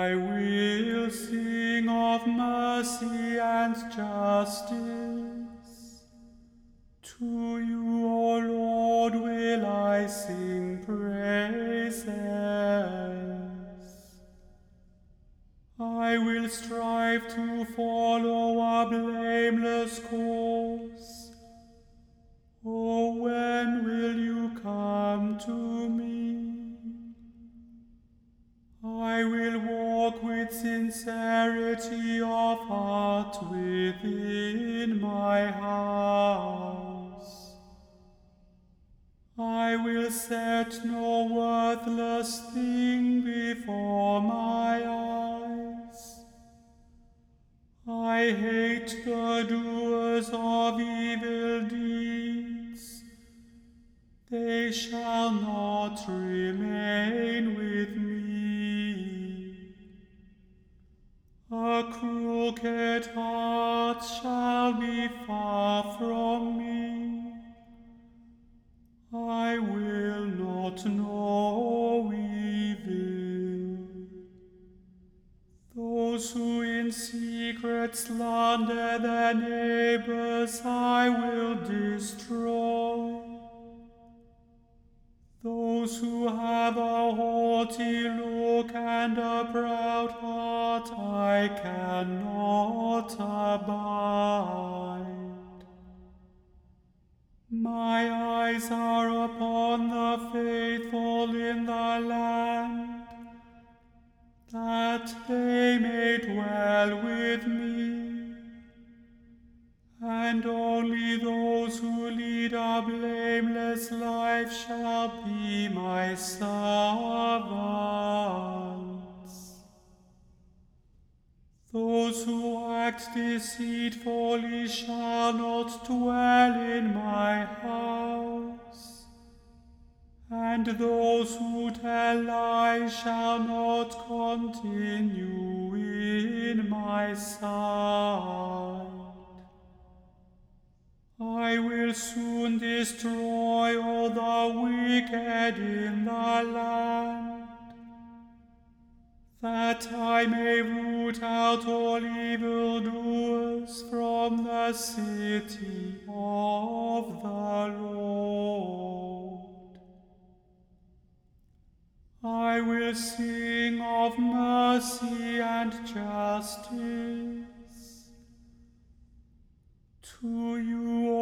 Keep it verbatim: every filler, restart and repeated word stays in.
I will sing of mercy and justice. To you, O Lord, will I sing praises. I will strive to follow a blameless course. Oh, when will you come to me? I will walk with sincerity of heart within my house. I will set no worthless thing before my eyes. I hate the doers of evil deeds. They shall not remain with me. A crooked heart shall be far from me. I will not know evil. Those who in secret slander their neighbors I will destroy. Those who have a haughty look and a proud heart I cannot abide. My eyes are upon the faithful in the land, that they may dwell with me. And only those who lead a blameless life shall be my servants. Those who act deceitfully shall not dwell in my house, and those who tell lies shall not continue in my sight. I will soon destroy all the wicked in the land, that I may root out all evildoers from the city of the Lord. I will sing of mercy and justice. To you,